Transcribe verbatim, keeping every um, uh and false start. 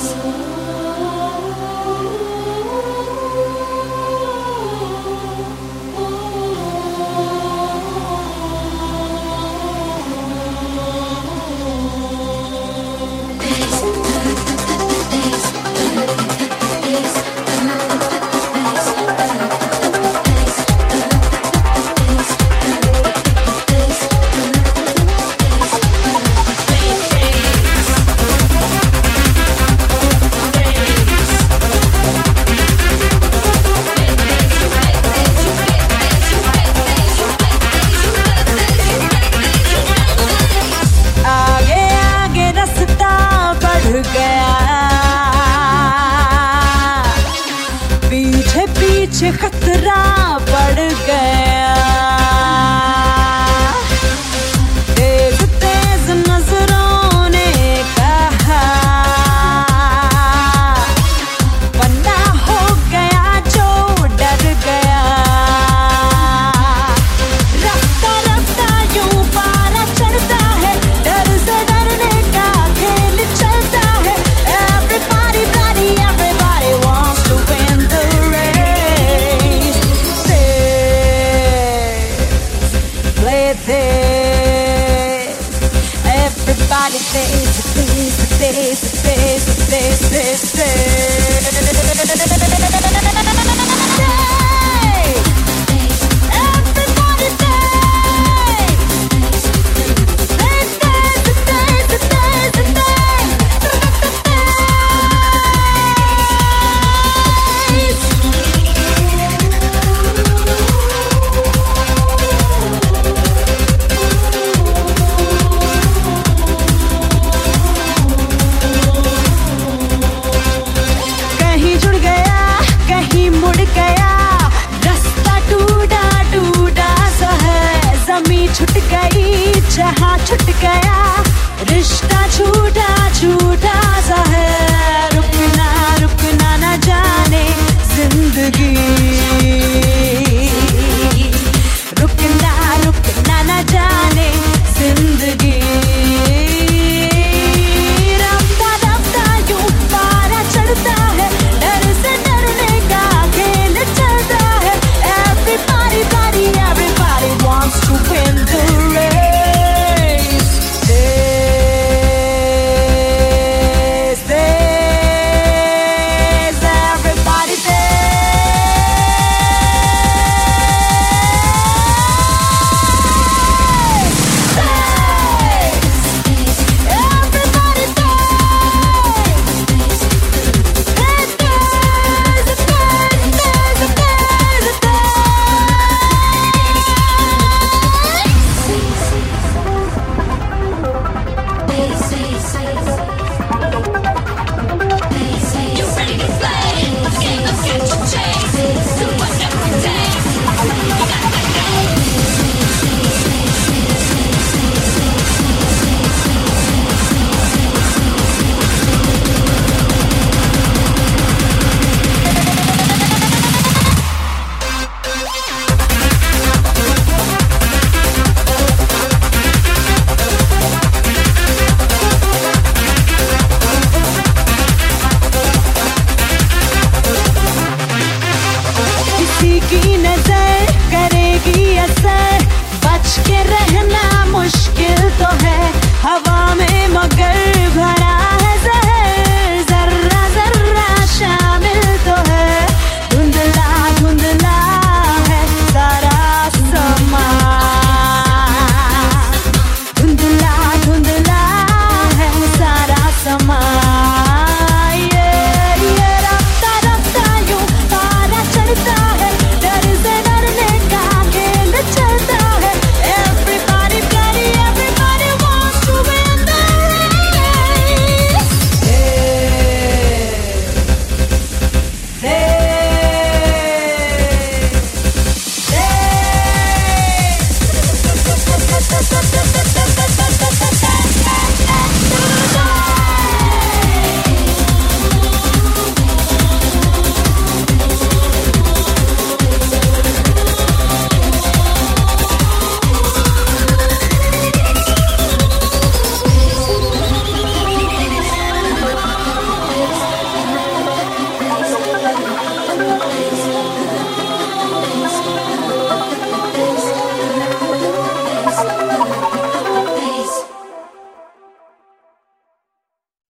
पीछे खतरा बढ़ गया, तेज तेज नजरों ने कहा वरना हो गया जो डर गया। रफ्ता रफ्ता यूं पारा चढ़ता है, डर से डरने का खेल चलता है। Everybody bloody, everybody wants to win the race. Play this. Everybody plays, plays, plays, plays, plays, plays, plays. Everybody play. Play, play, play, play, play. कहीं जुड़ गया, कहीं मुड़ गया, रास्ता टूटा टूटा सा है। ज़मीं छूट गई, जहां छूट गया, रिश्ता छूटा छूटा सा है। रुकना रुकना न जाने जिंदगी, रुकना रुकना न जाने जिंदगी। रफ्ता रफ्ता यूं पारा चढ़ता है, डर से डरने का खेल चलता है। Everybody, everybody, everybody wants to win the race. है।